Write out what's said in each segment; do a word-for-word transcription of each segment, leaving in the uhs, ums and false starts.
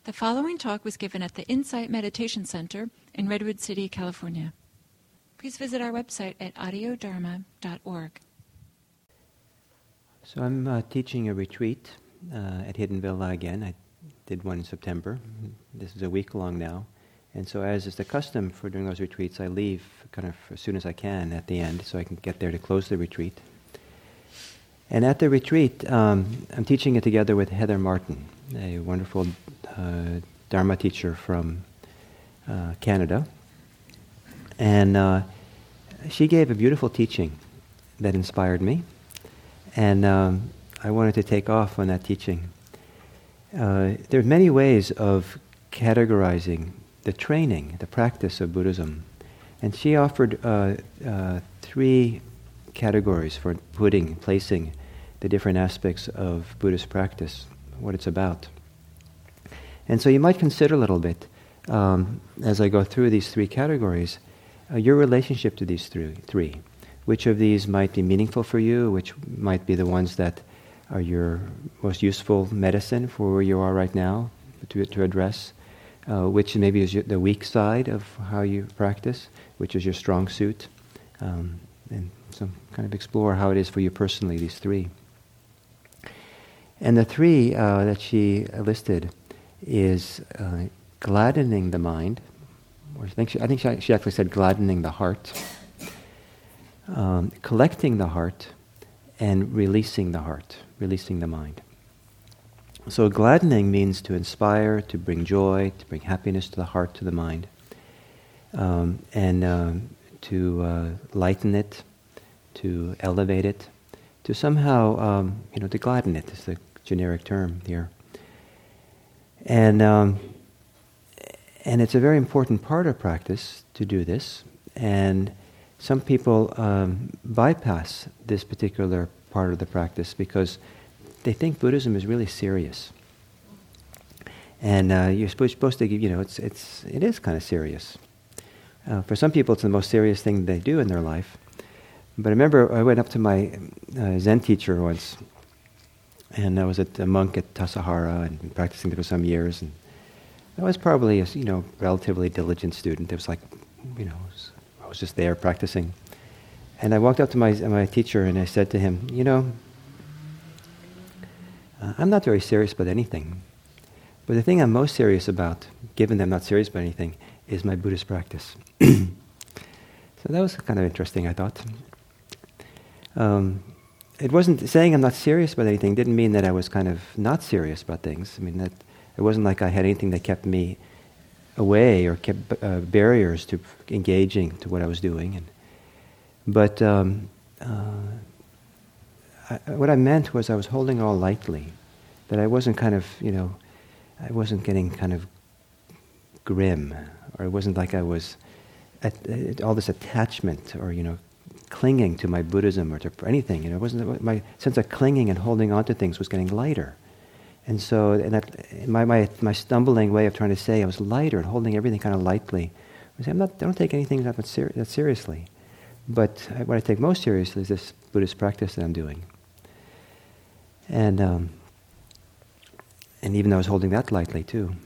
The following talk was given at the Insight Meditation Center in Redwood City, California. Please visit our website at audio dharma dot org. So I'm uh, teaching a retreat uh, at Hidden Villa again. I did one in September. This is a week long now. And so as is the custom for doing those retreats, I leave kind of as soon as I can at the end so I can get there to close the retreat. And at the retreat, um, I'm teaching it together with Heather Martin, a wonderful uh, Dharma teacher from uh, Canada. And uh, she gave a beautiful teaching that inspired me. And um, I wanted to take off on that teaching. Uh, there are many ways of categorizing the training, the practice of Buddhism. And she offered uh, uh, three categories for putting, placing the different aspects of Buddhist practice, what it's about. And so you might consider a little bit, um, as I go through these three categories, uh, your relationship to these three, three. Which of these might be meaningful for you, which might be the ones that are your most useful medicine for where you are right now to, to address, uh, which maybe is your, the weak side of how you practice, which is your strong suit, um, and so kind of explore how it is for you personally, these three. And the three uh, that she listed is uh, gladdening the mind, or I think she, I think she, she actually said gladdening the heart, um, collecting the heart, and releasing the heart, releasing the mind. So gladdening means to inspire, to bring joy, to bring happiness to the heart, to the mind, um, and um, to uh, lighten it, to elevate it, to somehow, um, you know, to gladden it is the generic term here. And um, and it's a very important part of practice to do this. And some people um, bypass this particular part of the practice because they think Buddhism is really serious. And uh, you're supposed to give, you know, it's it's it is kind of serious. Uh, for some people, it's the most serious thing they do in their life. But I remember I went up to my uh, Zen teacher once, and I was at a monk at Tassajara and been practicing there for some years. And I was probably a you know relatively diligent student. It was like, you know, was, I was just there practicing. And I walked up to my my teacher and I said to him, you know, uh, I'm not very serious about anything, but the thing I'm most serious about, given that I'm not serious about anything, is my Buddhist practice. So that was kind of interesting, I thought. Um, it wasn't saying I'm not serious about anything didn't mean that I was kind of not serious about things. I mean, that it wasn't like I had anything that kept me away or kept uh, barriers to engaging to what I was doing. And, but um, uh, I, what I meant was I was holding it all lightly, that I wasn't kind of, you know, I wasn't getting kind of grim, or it wasn't like I was at, at all this attachment or, you know, clinging to my Buddhism or to anything. You know, it wasn't my sense of clinging and holding on to things was getting lighter, and so and that my my my stumbling way of trying to say I was lighter and holding everything kind of lightly. I say I'm not. I don't take anything that much ser- that seriously, but I, what I take most seriously is this Buddhist practice that I'm doing. And um, and even though I was holding that lightly too.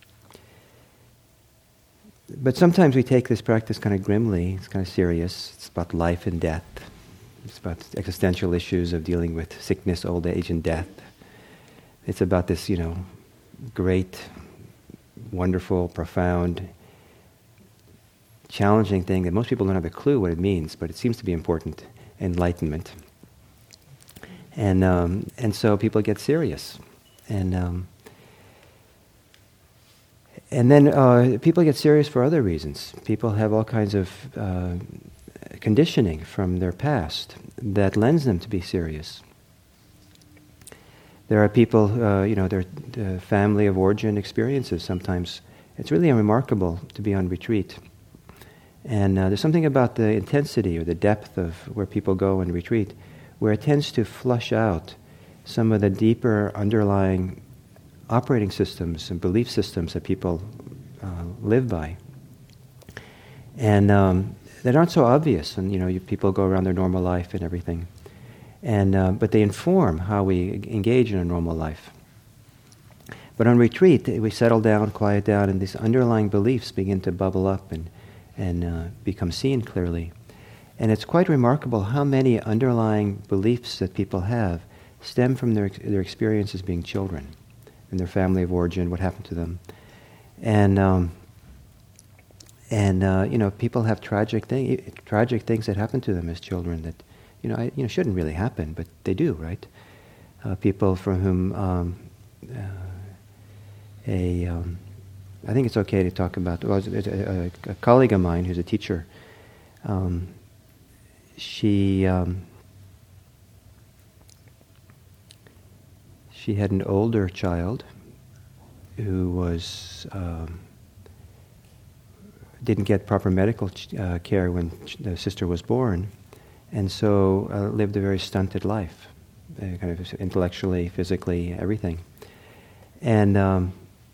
But sometimes we take this practice kind of grimly. It's kind of serious. It's about life and death. It's about existential issues of dealing with sickness, old age, and death. It's about this, you know, great, wonderful, profound, challenging thing that most people don't have a clue what it means, but it seems to be important, enlightenment. And um, and so people get serious. And... Um, And then uh, people get serious for other reasons. People have all kinds of uh, conditioning from their past that lends them to be serious. There are people, uh, you know, their uh, family of origin experiences sometimes. It's really remarkable to be on retreat. And uh, there's something about the intensity or the depth of where people go and retreat, where it tends to flush out some of the deeper underlying operating systems and belief systems that people uh, live by, and um, that aren't so obvious. And you know, you, people go around their normal life and everything, and uh, but they inform how we engage in a normal life. But on retreat, we settle down, quiet down, and these underlying beliefs begin to bubble up and, and uh, become seen clearly. And it's quite remarkable how many underlying beliefs that people have stem from their, their experience as being children, and their family of origin, what happened to them. And, um, and uh, you know, people have tragic, thing, tragic things that happen to them as children that, you know, I, you know, shouldn't really happen, but they do, right? Uh, people from whom um, uh, a, um, I think it's okay to talk about, well, a, a, a colleague of mine who's a teacher, um, she um, she had an older child who was um, didn't get proper medical ch- uh, care when ch- the sister was born, and so uh, lived a very stunted life, uh, kind of intellectually, physically, everything. And um,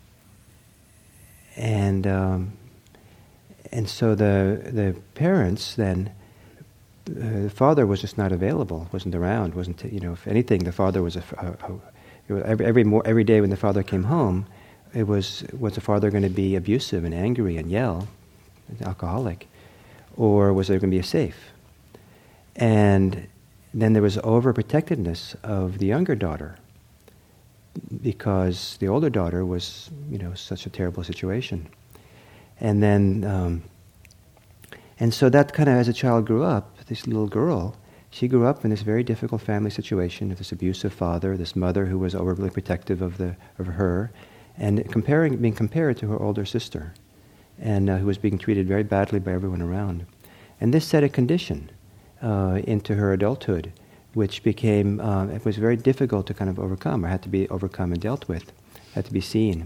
and um, and so the the parents then, uh, the father was just not available, wasn't around, wasn't, you know, if anything, the father was a, a, a it was every every, more, every day when the father came home, it was was the father going to be abusive and angry and yell, alcoholic, or was there going to be a safe? And then there was overprotectiveness of the younger daughter, because the older daughter was, you know, such a terrible situation. And then, um, and so that kind of, as a child grew up, this little girl, she grew up in this very difficult family situation of this abusive father, this mother who was overly protective of the of her, and comparing, being compared to her older sister, and uh, who was being treated very badly by everyone around. And this set a condition uh, into her adulthood, which became, uh, it was very difficult to kind of overcome, or had to be overcome and dealt with, had to be seen.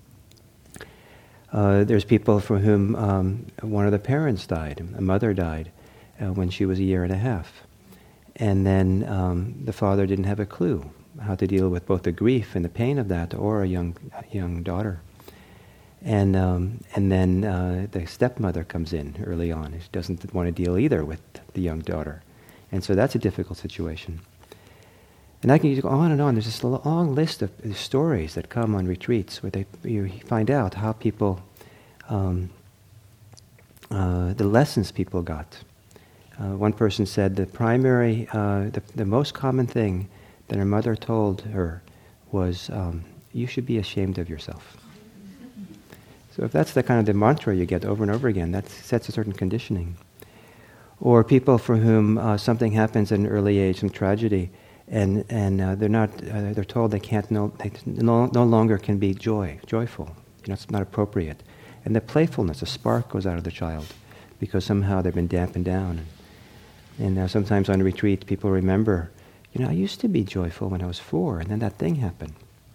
Uh, there's people for whom um, one of the parents died, a mother died, uh, when she was a year and a half. And then um, the father didn't have a clue how to deal with both the grief and the pain of that, or a young young daughter. And um, and then uh, the stepmother comes in early on. She doesn't want to deal either with the young daughter. And so that's a difficult situation. And I can go on and on. There's this long list of stories that come on retreats where they, you find out how people, um, uh, the lessons people got. Uh, one person said the primary, uh, the, the most common thing that her mother told her was, um, you should be ashamed of yourself. So if that's the kind of the mantra you get over and over again, that sets a certain conditioning. Or people for whom uh, something happens at an early age, some tragedy, and and uh, they're not, uh, they're told they can't, no, they no, no longer can be joy, joyful. You know, it's not appropriate. And the playfulness, a spark goes out of the child, because somehow they've been dampened down. And uh, sometimes on retreat, people remember, you know, I used to be joyful when I was four, and then that thing happened.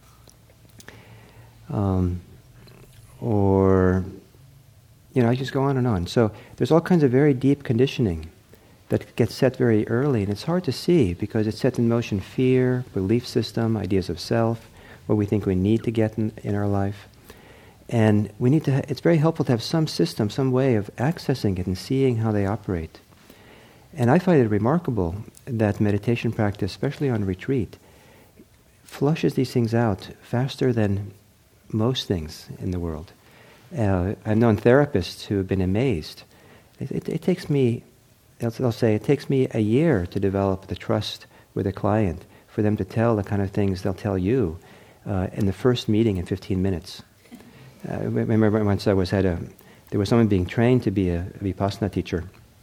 Um, or, you know, I just go on and on. So there's all kinds of very deep conditioning that gets set very early, and it's hard to see because it sets in motion fear, belief system, ideas of self, what we think we need to get in, in our life. And we need to, ha- it's very helpful to have some system, some way of accessing it and seeing how they operate. And I find it remarkable that meditation practice, especially on retreat, flushes these things out faster than most things in the world. Uh, I've known therapists who have been amazed. It, it, it takes me, they'll, they'll say, it takes me a year to develop the trust with a client for them to tell the kind of things they'll tell you uh, in the first meeting in fifteen minutes. Uh, I remember once I was had a, there was someone being trained to be a, a Vipassana teacher,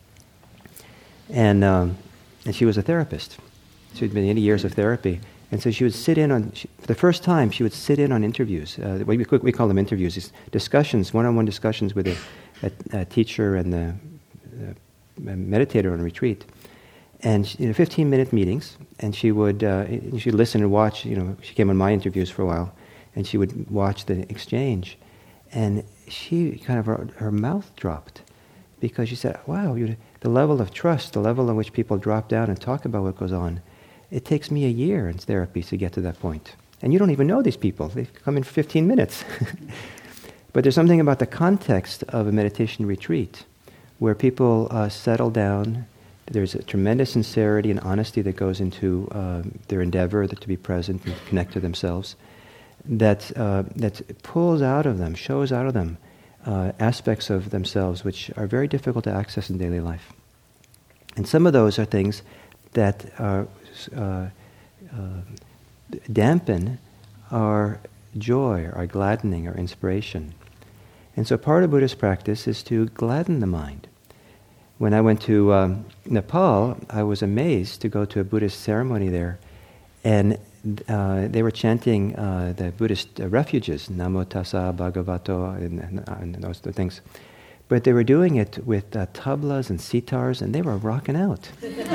and um, and she was a therapist. She'd been in years of therapy. And so she would sit in on, she, for the first time, she would sit in on interviews. Uh, we, we call them interviews, these discussions, one-on-one discussions with a, a, a teacher and the, the meditator on a retreat. And she, you know, fifteen-minute meetings, and she would uh, she'd listen and watch. You know, she came on my interviews for a while, and she would watch the exchange. And she kind of, her, her mouth dropped, because she said, wow, you, the level of trust, the level in which people drop down and talk about what goes on, it takes me a year in therapy to get to that point. And you don't even know these people. They come in fifteen minutes. But there's something about the context of a meditation retreat where people uh, settle down. There's a tremendous sincerity and honesty that goes into uh, their endeavor to be present and connect to themselves. that uh, that pulls out of them, shows out of them uh, aspects of themselves which are very difficult to access in daily life. And some of those are things that are, uh, uh, dampen our joy, our gladdening, our inspiration. And so part of Buddhist practice is to gladden the mind. When I went to um, Nepal, I was amazed to go to a Buddhist ceremony there, and uh, they were chanting uh, the Buddhist uh, refuges, Namo Tassa Bhagavato, and, and, and those things. But they were doing it with uh, tablas and sitars, and they were rocking out.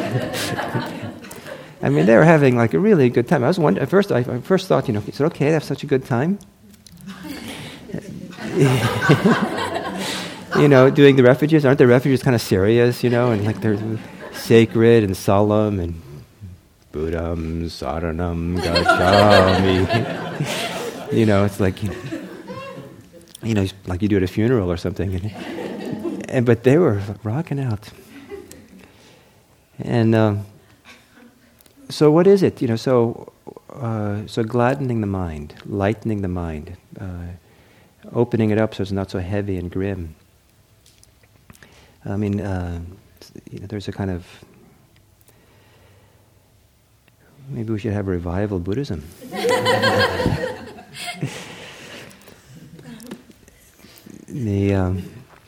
I mean, they were having like a really good time. I was wondering, at first, I, I first thought, you know, is it okay to have such a good time? You know, doing the refuges, aren't the refuges kind of serious, you know, and like they're sacred and solemn and Buddham Saranam Gacchami. You know, it's like, you know, you know, like you do at a funeral or something. And, and but they were rocking out. And um, so, what is it? You know, so uh, so gladdening the mind, lightening the mind, uh, opening it up so it's not so heavy and grim. I mean, uh, you know, there's a kind of, maybe we should have a revival Buddhism. the um,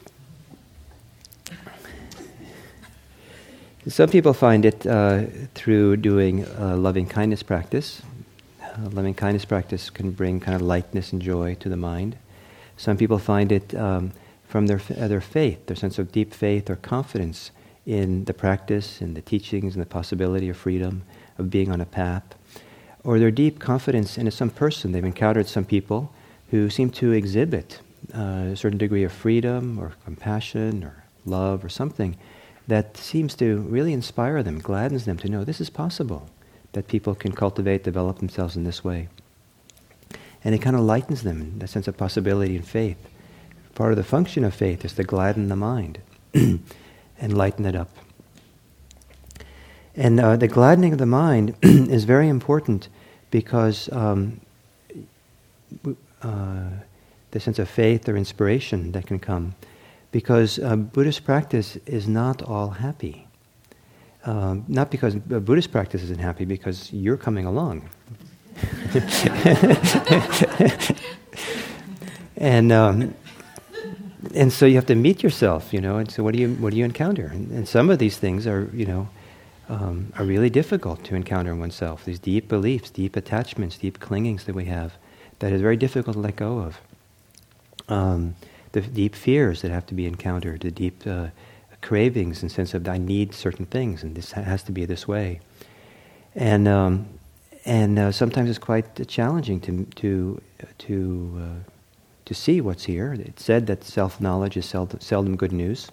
some people find it uh, through doing uh, loving kindness practice. Uh, loving kindness practice can bring kind of lightness and joy to the mind. Some people find it um, from their uh, their faith, their sense of deep faith or confidence in the practice, in the teachings, and the possibility of freedom, of being on a path, or their deep confidence in some person. They've encountered some people who seem to exhibit uh, a certain degree of freedom or compassion or love or something that seems to really inspire them, gladdens them to know this is possible, that people can cultivate, develop themselves in this way. And it kind of lightens them in that sense of possibility and faith. Part of the function of faith is to gladden the mind and lighten it up. And uh, the gladdening of the mind is very important because um, uh, the sense of faith or inspiration that can come, because uh, Buddhist practice is not all happy. Um, not because Buddhist practice isn't happy, because you're coming along. and um, and so you have to meet yourself, you know. And so what do you what do you encounter? And, and some of these things are, you know, um, are really difficult to encounter in oneself. These deep beliefs, deep attachments, deep clingings that we have, that is very difficult to let go of. Um, the deep fears that have to be encountered, the deep uh, cravings and sense of I need certain things, and this has to be this way. And um, and uh, sometimes it's quite challenging to to to uh, to see what's here. It's said that self-knowledge is seldom, seldom good news,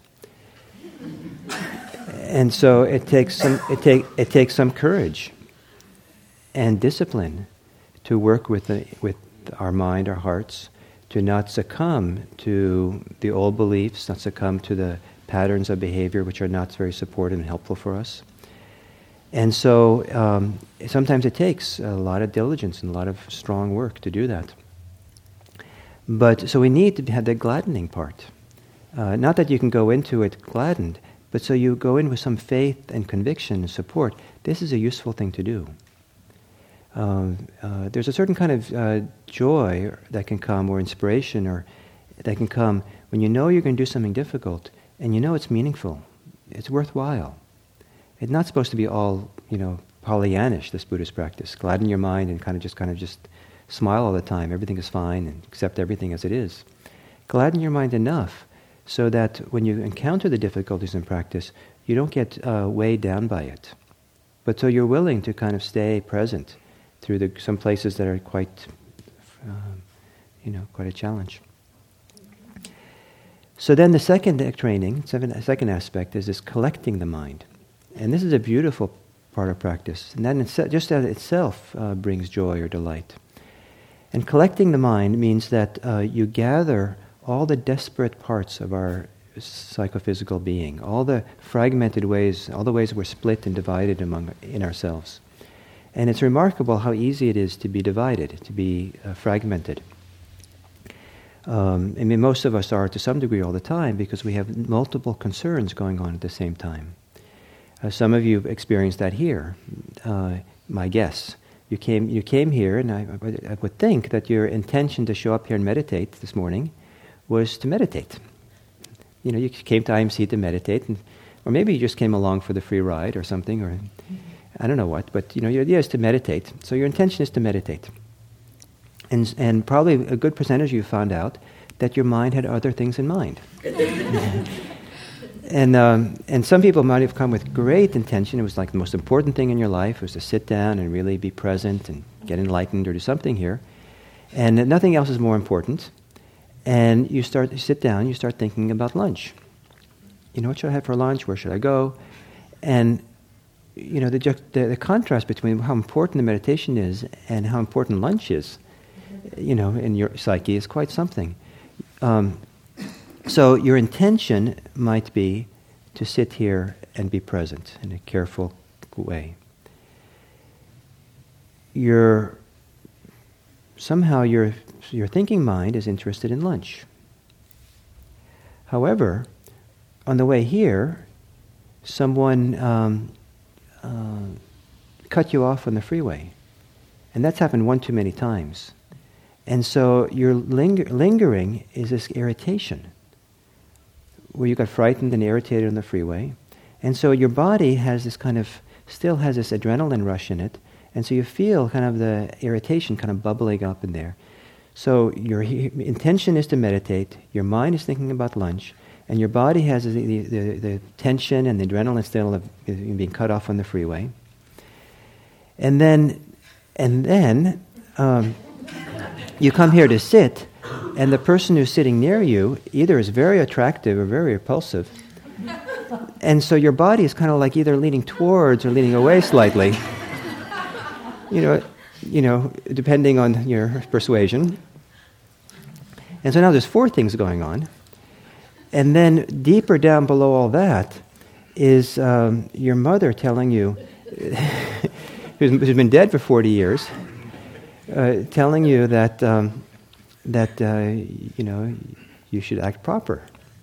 and so it takes some it take it takes some courage and discipline to work with the, with our mind, our hearts, to not succumb to the old beliefs, not succumb to the patterns of behavior which are not very supportive and helpful for us. And so um, sometimes it takes a lot of diligence and a lot of strong work to do that. But so we need to have the gladdening part. Uh, not that you can go into it gladdened, but so you go in with some faith and conviction and support. This is a useful thing to do. Uh, uh, there's a certain kind of uh, joy that can come, or inspiration, or that can come when you know you're going to do something difficult, and you know it's meaningful, it's worthwhile. It's not supposed to be all, you know, Pollyannish, this Buddhist practice. Gladden your mind and kind of just kind of just smile all the time. Everything is fine, and accept everything as it is. Gladden your mind enough so that when you encounter the difficulties in practice, you don't get uh, weighed down by it. But so you're willing to kind of stay present through the, some places that are quite, um, you know, quite a challenge. So then the second training, seven, second aspect is this collecting the mind. And this is a beautiful part of practice. And that just as itself uh, brings joy or delight. And collecting the mind means that uh, you gather all the disparate parts of our psychophysical being, all the fragmented ways, all the ways we're split and divided among in ourselves. And it's remarkable how easy it is to be divided, to be uh, fragmented. Um, I mean, most of us are to some degree all the time because we have multiple concerns going on at the same time. Uh, some of you have experienced that here, uh, my guess. You came, you came here, and I, I would think that your intention to show up here and meditate this morning was to meditate. You know, you came to I M C to meditate, and, or maybe you just came along for the free ride or something, or I don't know what, but you know, your idea is to meditate. So your intention is to meditate. And and probably a good percentage of you found out that your mind had other things in mind. and um, and some people might have come with great intention. It was like the most important thing in your life was to sit down and really be present and get enlightened or do something here. And that nothing else is more important. And you start you sit down, you start thinking about lunch. You know, what should I have for lunch? Where should I go? And you know, the, the the contrast between how important the meditation is and how important lunch is, you know, in your psyche is quite something. Um, so your intention might be to sit here and be present in a careful way. Your somehow your your thinking mind is interested in lunch. However, on the way here, someone um, uh, cut you off on the freeway, and that's happened one too many times. And so your linger- lingering is this irritation, where you got frightened and irritated on the freeway, and so your body has this kind of still has this adrenaline rush in it, and so you feel kind of the irritation kind of bubbling up in there. So your he- intention is to meditate, your mind is thinking about lunch, and your body has the, the, the, the tension and the adrenaline still of being cut off on the freeway. And then, and then um, you come here to sit, and the person who's sitting near you either is very attractive or very repulsive. And so your body is kind of like either leaning towards or leaning away slightly. You know, you know, depending on your persuasion. And so now there's four things going on. And then deeper down below all that is um, your mother telling you, who's, who's been dead for forty years, uh, telling you that um, that uh, you know you should act proper,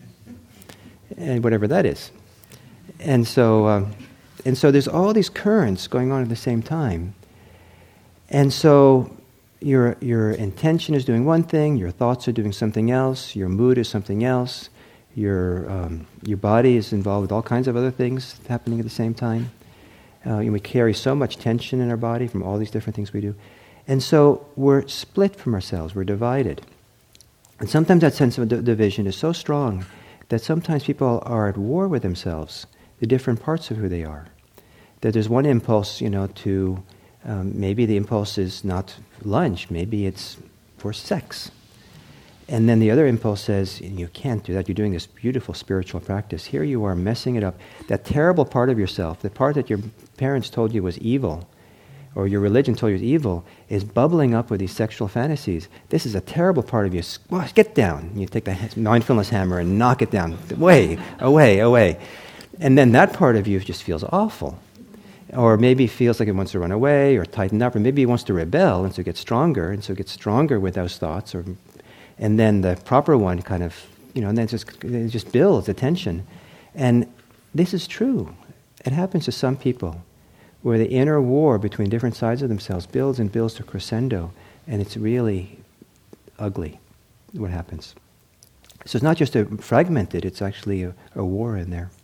and whatever that is. And so, um, and so there's all these currents going on at the same time. And so your your intention is doing one thing, your thoughts are doing something else, your mood is something else, your um, your body is involved with all kinds of other things happening at the same time. Uh, and we carry so much tension in our body from all these different things we do. And so we're split from ourselves, we're divided. And sometimes that sense of d- division is so strong that sometimes people are at war with themselves, the different parts of who they are. That there's one impulse, you know, to Um, maybe the impulse is not lunch, maybe it's for sex. And then the other impulse says, you can't do that, you're doing this beautiful spiritual practice. Here you are messing it up. That terrible part of yourself, the part that your parents told you was evil, or your religion told you was evil, is bubbling up with these sexual fantasies. This is a terrible part of you. Squash, get down. You take the mindfulness hammer and knock it down. Away, away, away. And then that part of you just feels awful. Or maybe feels like it wants to run away or tighten up, or maybe it wants to rebel and so get stronger, and so it gets stronger with those thoughts. Or, and then the proper one kind of, you know, and then it just, it just builds the tension. And this is true. It happens to some people, where the inner war between different sides of themselves builds and builds to crescendo, and it's really ugly what happens. So it's not just a fragmented, it's actually a, a war in there.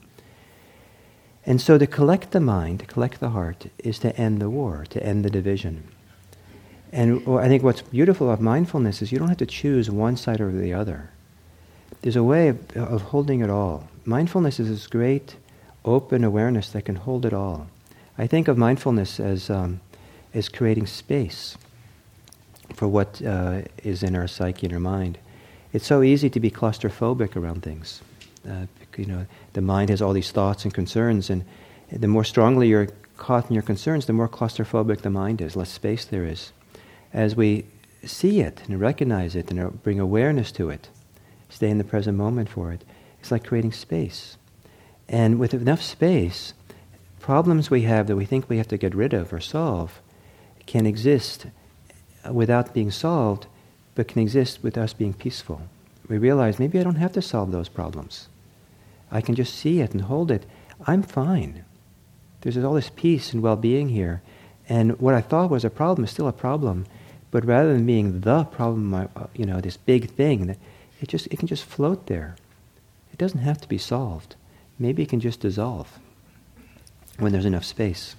And so to collect the mind, to collect the heart, is to end the war, to end the division. And I think what's beautiful about mindfulness is you don't have to choose one side or the other. There's a way of, of holding it all. Mindfulness is this great open awareness that can hold it all. I think of mindfulness as um, as creating space for what uh, is in our psyche and our mind. It's so easy to be claustrophobic around things. Uh, you know, the mind has all these thoughts and concerns, and the more strongly you're caught in your concerns, the more claustrophobic the mind is, less space there is. As we see it and recognize it and bring awareness to it, stay in the present moment for it, it's like creating space. And with enough space, problems we have that we think we have to get rid of or solve can exist without being solved, but can exist with us being peaceful. We realize maybe I don't have to solve those problems. I can just see it and hold it. I'm fine. There's all this peace and well-being here. And what I thought was a problem is still a problem. But rather than being the problem, you know, this big thing, that it just it can just float there. It doesn't have to be solved. Maybe it can just dissolve when there's enough space.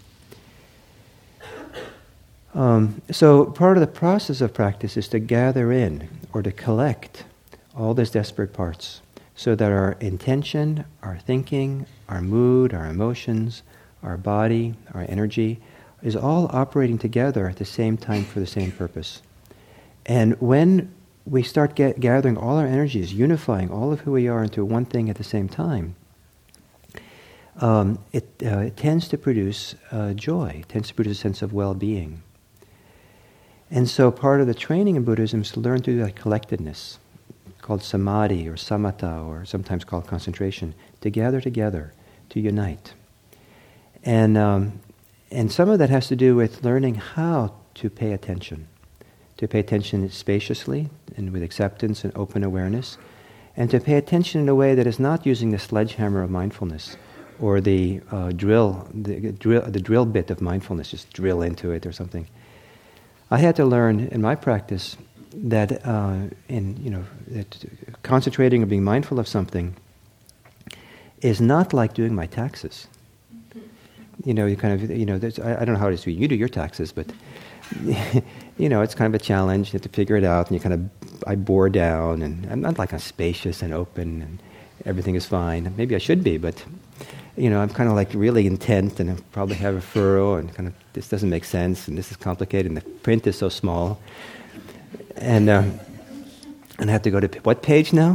Um, so part of the process of practice is to gather in or to collect all these disparate parts so that our intention, our thinking, our mood, our emotions, our body, our energy is all operating together at the same time for the same purpose. And when we start get, gathering all our energies, unifying all of who we are into one thing at the same time, um, it, uh, it tends to produce uh, joy, it tends to produce a sense of well-being. And so part of the training in Buddhism is to learn to do that collectedness, called samadhi or samatha, or sometimes called concentration, to gather together, to unite. And um, and some of that has to do with learning how to pay attention, to pay attention spaciously and with acceptance and open awareness, and to pay attention in a way that is not using the sledgehammer of mindfulness or the uh, drill, the drill, the drill bit of mindfulness, just drill into it or something. I had to learn in my practice that uh, in you know that concentrating or being mindful of something is not like doing my taxes. You know, you kind of you know. I, I don't know how it is for you. You do your taxes, but you know, it's kind of a challenge. You have to figure it out, and you kind of I bore down, and I'm not like a spacious and open, and everything is fine. Maybe I should be, but you know, I'm kind of like really intent, and I probably have a furrow, and kind of this doesn't make sense, and this is complicated, and the print is so small. And uh, and I have to go to p- what page now?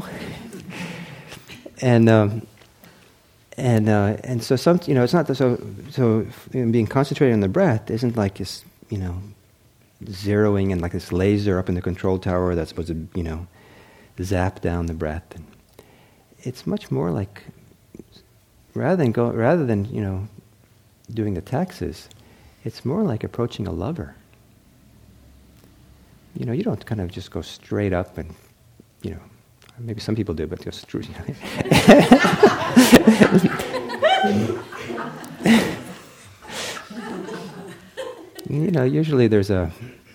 and um, and uh, and so some you know it's not the, so so you know, being concentrated on the breath isn't like this you know zeroing in like this laser up in the control tower that's supposed to you know zap down the breath. And it's much more like rather than go rather than you know doing the taxes, it's more like approaching a lover. You know, you don't kind of just go straight up and, you know, maybe some people do, but just straight. You know, usually there's a.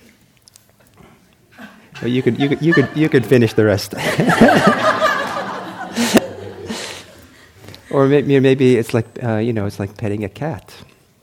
Well, you could you could you could you could finish the rest. Or maybe maybe it's like uh, you know it's like petting a cat.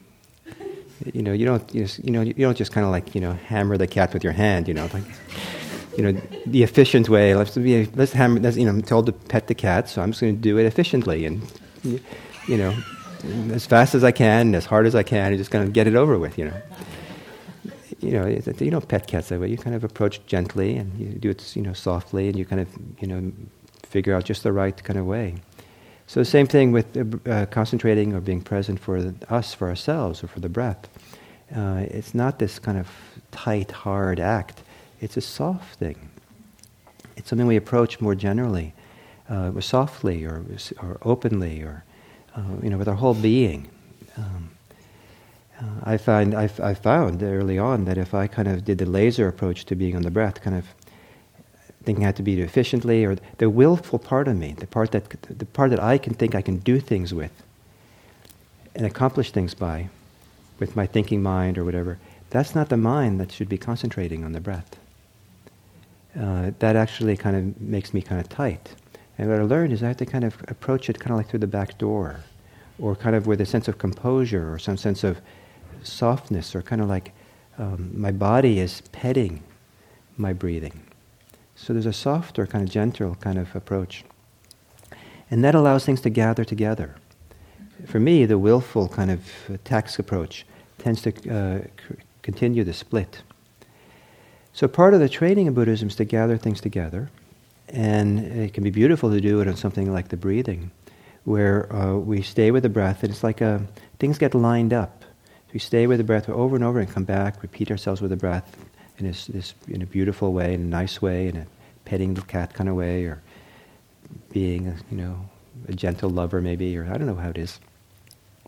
You know, you don't, you, just, you know, you don't just kind of like, you know, hammer the cat with your hand. You know, like, you know, the efficient way. Let's be, let's hammer. Let's, you know, I'm told to pet the cat, so I'm just going to do it efficiently and, you know, as fast as I can, and as hard as I can, and just kind of get it over with. You know, you know, you don't pet cats that way. You kind of approach gently, and you do it, you know, softly, and you kind of, you know, figure out just the right kind of way. So the same thing with uh, concentrating or being present for the, us, for ourselves, or for the breath. Uh, it's not this kind of tight, hard act. It's a soft thing. It's something we approach more generally, uh, softly or or openly, or uh, you know, with our whole being. Um, uh, I find I, I found early on that if I kind of did the laser approach to being on the breath, kind of thinking I had to be efficiently, or the willful part of me, the part that the part that I can think I can do things with and accomplish things by, with my thinking mind or whatever, that's not the mind that should be concentrating on the breath. Uh, that actually kind of makes me kind of tight. And what I learned is I have to kind of approach it kind of like through the back door, or kind of with a sense of composure or some sense of softness, or kind of like um, my body is petting my breathing. So there's a softer, kind of gentle kind of approach. And that allows things to gather together. For me, the willful kind of tax approach tends to uh, c- continue the split. So part of the training in Buddhism is to gather things together. And it can be beautiful to do it on something like the breathing, where uh, we stay with the breath, and it's like a, things get lined up. We stay with the breath over and over and come back, repeat ourselves with the breath, in this, this in a beautiful way, in a nice way, in a petting the cat kind of way, or being a, you know a gentle lover maybe, or I don't know how it is.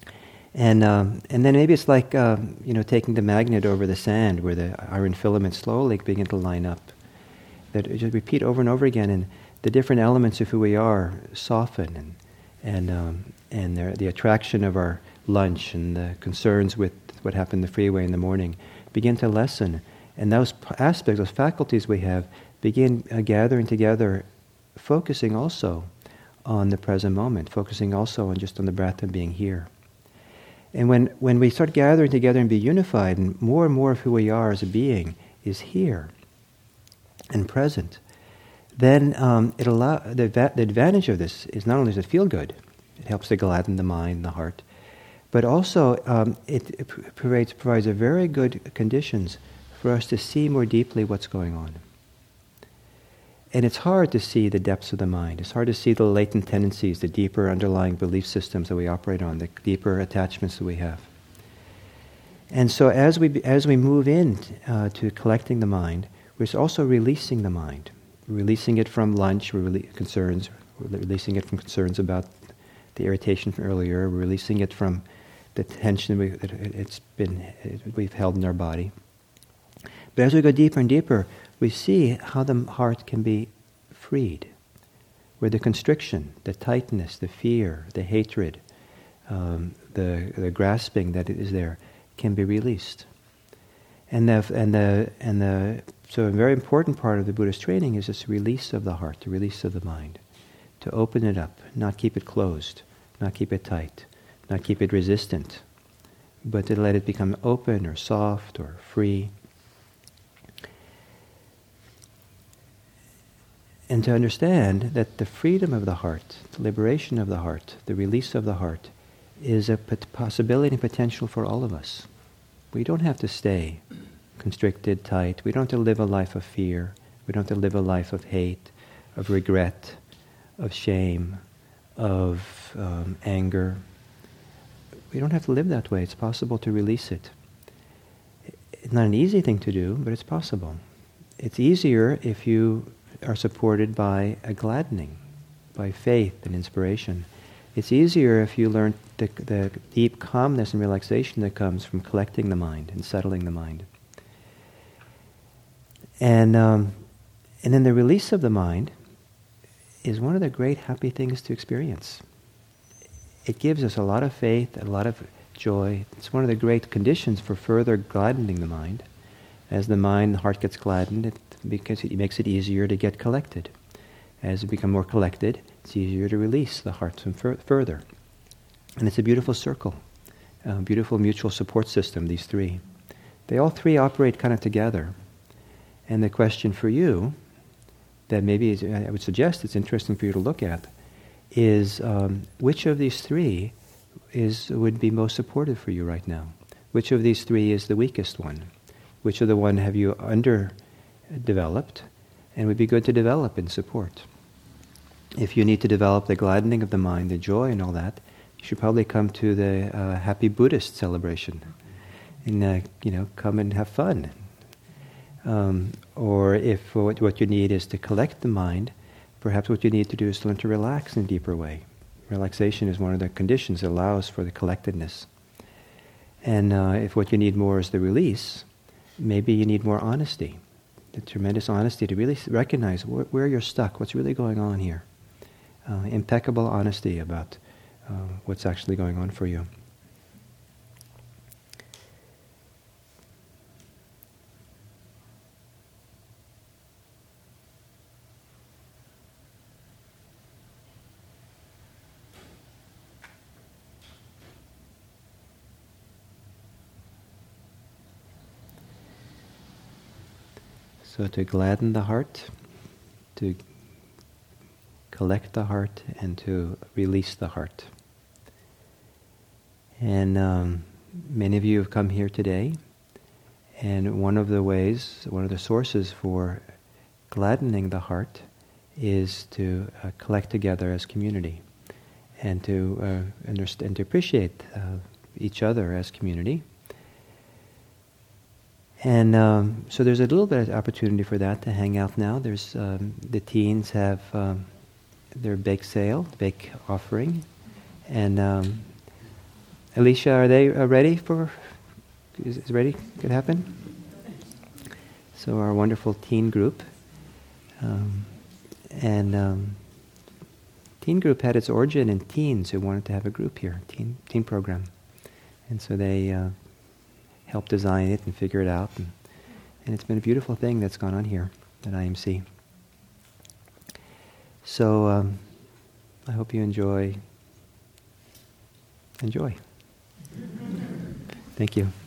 And um, and then maybe it's like um, you know taking the magnet over the sand where the iron filaments slowly begin to line up. That just repeat over and over again, and the different elements of who we are soften, and and um, and the, the attraction of our lunch and the concerns with what happened in the freeway in the morning begin to lessen, and those aspects, those faculties we have, begin uh, gathering together, focusing also on the present moment, focusing also on just on the breath and being here. And when, when we start gathering together and be unified, and more and more of who we are as a being is here and present, then um, it allow, the, the advantage of this is not only does it feel good, it helps to gladden the mind and the heart, but also um, it, it provides, provides a very good conditions for us to see more deeply what's going on. And it's hard to see the depths of the mind. It's hard to see the latent tendencies, the deeper underlying belief systems that we operate on, the deeper attachments that we have. And so as we as we move in uh, to collecting the mind, we're also releasing the mind. We're releasing it from lunch, we're rele- concerns, we're releasing it from concerns about the irritation from earlier, we're releasing it from the tension we, that it's been it, we've held in our body. But as we go deeper and deeper, we see how the heart can be freed, where the constriction, the tightness, the fear, the hatred, um, the, the grasping that is there can be released. And the and the and the so a very important part of the Buddhist training is this release of the heart, the release of the mind, to open it up, not keep it closed, not keep it tight, not keep it resistant, but to let it become open or soft or free. And to understand that the freedom of the heart, the liberation of the heart, the release of the heart, is a possibility and potential for all of us. We don't have to stay constricted, tight. We don't have to live a life of fear. We don't have to live a life of hate, of regret, of shame, of um, anger. We don't have to live that way. It's possible to release it. It's not an easy thing to do, but it's possible. It's easier if you are supported by a gladdening, by faith and inspiration. It's easier if you learn the, the deep calmness and relaxation that comes from collecting the mind and settling the mind. And um, and then the release of the mind is one of the great happy things to experience. It gives us a lot of faith, a lot of joy. It's one of the great conditions for further gladdening the mind. As the mind, the heart gets gladdened, it because it makes it easier to get collected. As we become more collected, it's easier to release the heart from fur- further. And it's a beautiful circle, a beautiful mutual support system, these three. They all three operate kind of together. And the question for you, that maybe is, I would suggest it's interesting for you to look at, is um, which of these three is would be most supportive for you right now? Which of these three is the weakest one? Which of the one have you under developed, and would be good to develop and support. If you need to develop the gladdening of the mind, the joy and all that, you should probably come to the uh, Happy Buddhist celebration and uh, you know come and have fun. Um, or if what, what you need is to collect the mind, perhaps what you need to do is to learn to relax in a deeper way. Relaxation is one of the conditions that allows for the collectedness. And uh, if what you need more is the release, maybe you need more honesty. The tremendous honesty to really recognize wh- where you're stuck, what's really going on here. Uh, impeccable honesty about uh, what's actually going on for you. So to gladden the heart, to collect the heart, and to release the heart. And um, many of you have come here today, and one of the ways, one of the sources for gladdening the heart is to uh, collect together as community, and to uh, understand, to appreciate uh, each other as community. And um, so there's a little bit of opportunity for that to hang out now. There's um, the teens have um, their bake sale, bake offering, and um, Alicia, are they uh, ready for? Is, is ready? Could happen. So our wonderful teen group, um, and um, teen group had its origin in teens who wanted to have a group here, teen teen program, and so they uh, helped design it and figure it out, and, and it's been a beautiful thing that's gone on here at I M C. So um, I hope you enjoy. Enjoy. Thank you.